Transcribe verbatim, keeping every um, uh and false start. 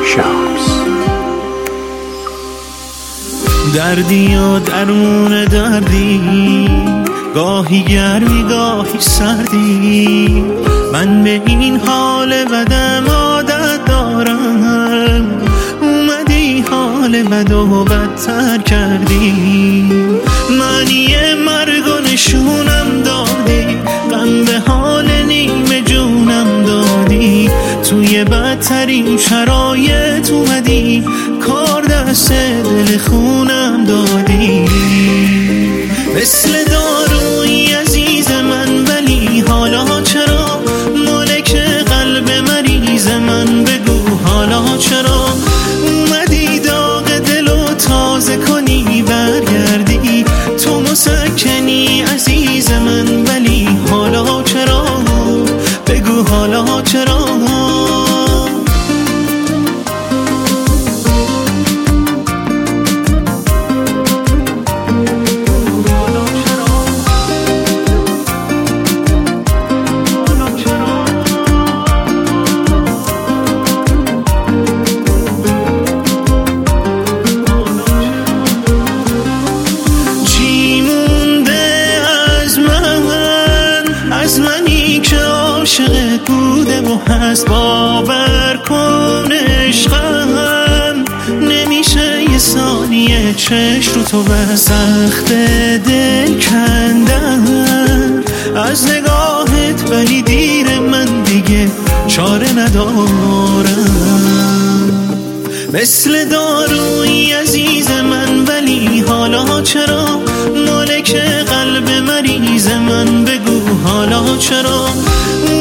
شمس. دردی و درون دردی، گاهی گرمی گاهی سردی، من به این حال بدم عادت دارم. اومدی حال بد و بدتر کردی، معنی مرگ و نشونم دادی، غم به حال نیمه جونم دادی. توی بدترین شرایط اومدی، کار دست دل خونم دادی. مثل داروی عزیز من، ولی حالا چرا مالک قلب مریض من؟ بگو حالا چرا اومدی داغ دلو تازه کنی، برگردی تو مسکنی عزیز من، ولی حالا چرا؟ بگو حالا چرا؟ عاشقت بوده و هست، باور کن عشقم نمیشه یه ثانیه چشم رو تو بس. سخت دل کندن از نگاهت، ولی دیر من دیگه چاره ندارم. مثل داروی عزیز من، ولی حالا چرا مالک قلب مریض من؟ بگو حالا چرا